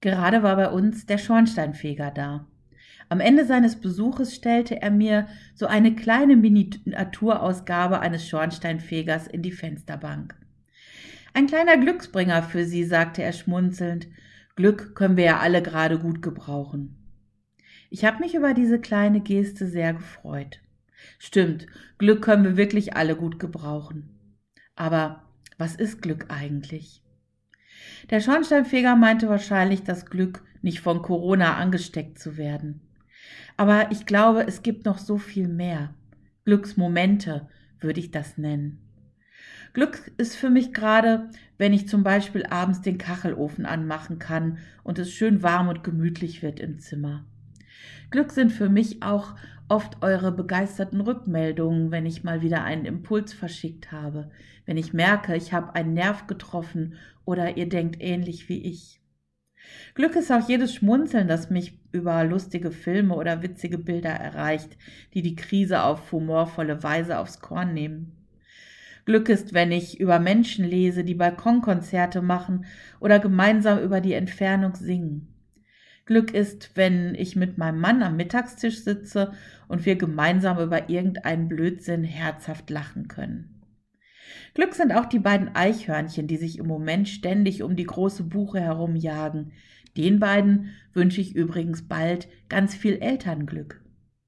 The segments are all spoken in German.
Gerade war bei uns der Schornsteinfeger da. Am Ende seines Besuches stellte er mir so eine kleine Miniaturausgabe eines Schornsteinfegers in die Fensterbank. Ein kleiner Glücksbringer für Sie, sagte er schmunzelnd. Glück können wir ja alle gerade gut gebrauchen. Ich habe mich über diese kleine Geste sehr gefreut. Stimmt, Glück können wir wirklich alle gut gebrauchen. Aber was ist Glück eigentlich? Der Schornsteinfeger meinte wahrscheinlich das Glück, nicht von Corona angesteckt zu werden. Aber ich glaube, es gibt noch so viel mehr. Glücksmomente würde ich das nennen. Glück ist für mich gerade, wenn ich zum Beispiel abends den Kachelofen anmachen kann und es schön warm und gemütlich wird im Zimmer. Glück sind für mich auch oft eure begeisterten Rückmeldungen, wenn ich mal wieder einen Impuls verschickt habe, wenn ich merke, ich habe einen Nerv getroffen oder ihr denkt ähnlich wie ich. Glück ist auch jedes Schmunzeln, das mich über lustige Filme oder witzige Bilder erreicht, die die Krise auf humorvolle Weise aufs Korn nehmen. Glück ist, wenn ich über Menschen lese, die Balkonkonzerte machen oder gemeinsam über die Entfernung singen. Glück ist, wenn ich mit meinem Mann am Mittagstisch sitze und wir gemeinsam über irgendeinen Blödsinn herzhaft lachen können. Glück sind auch die beiden Eichhörnchen, die sich im Moment ständig um die große Buche herumjagen. Den beiden wünsche ich übrigens bald ganz viel Elternglück.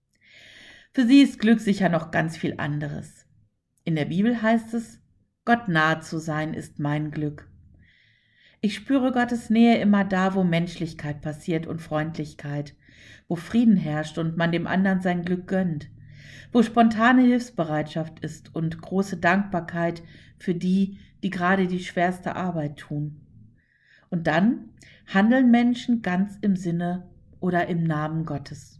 Für sie ist Glück sicher noch ganz viel anderes. In der Bibel heißt es, Gott nahe zu sein ist mein Glück. Ich spüre Gottes Nähe immer da, wo Menschlichkeit passiert und Freundlichkeit, wo Frieden herrscht und man dem anderen sein Glück gönnt, wo spontane Hilfsbereitschaft ist und große Dankbarkeit für die, die gerade die schwerste Arbeit tun. Und dann handeln Menschen ganz im Sinne oder im Namen Gottes.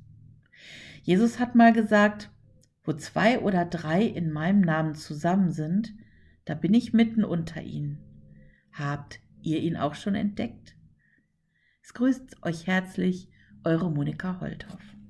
Jesus hat mal gesagt, wo 2 oder 3 in meinem Namen zusammen sind, da bin ich mitten unter ihnen. Habt ihr ihn auch schon entdeckt? Es grüßt euch herzlich, eure Monika Holthoff.